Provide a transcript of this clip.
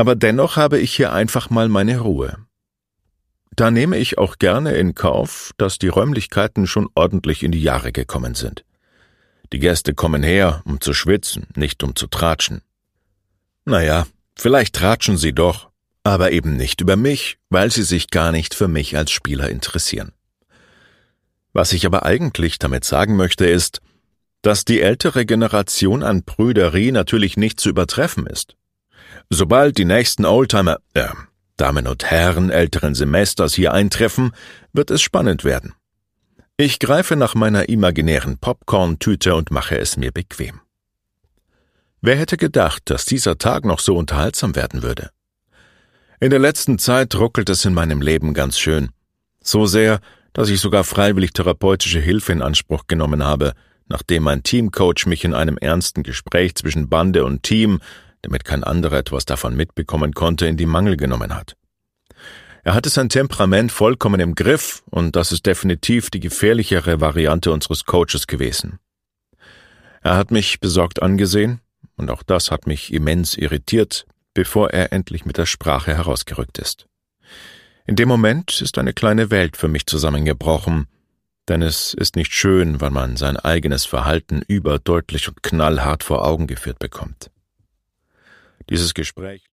Aber dennoch habe ich hier einfach mal meine Ruhe. Da nehme ich auch gerne in Kauf, dass die Räumlichkeiten schon ordentlich in die Jahre gekommen sind. Die Gäste kommen her, um zu schwitzen, nicht um zu tratschen. Naja, vielleicht tratschen sie doch, aber eben nicht über mich, weil sie sich gar nicht für mich als Spieler interessieren. Was ich aber eigentlich damit sagen möchte ist, dass die ältere Generation an Prüderie natürlich nicht zu übertreffen ist. Sobald die nächsten Oldtimer, Damen und Herren älteren Semesters hier eintreffen, wird es spannend werden. Ich greife nach meiner imaginären Popcorn-Tüte und mache es mir bequem. Wer hätte gedacht, dass dieser Tag noch so unterhaltsam werden würde? In der letzten Zeit ruckelt es in meinem Leben ganz schön. So sehr, dass ich sogar freiwillig therapeutische Hilfe in Anspruch genommen habe, nachdem mein Teamcoach mich in einem ernsten Gespräch zwischen Bande und Team, damit kein anderer etwas davon mitbekommen konnte, in die Mangel genommen hat. Er hatte sein Temperament vollkommen im Griff und das ist definitiv die gefährlichere Variante unseres Coaches gewesen. Er hat mich besorgt angesehen und auch das hat mich immens irritiert, bevor er endlich mit der Sprache herausgerückt ist. In dem Moment ist eine kleine Welt für mich zusammengebrochen, denn es ist nicht schön, wenn man sein eigenes Verhalten überdeutlich und knallhart vor Augen geführt bekommt. Dieses Gespräch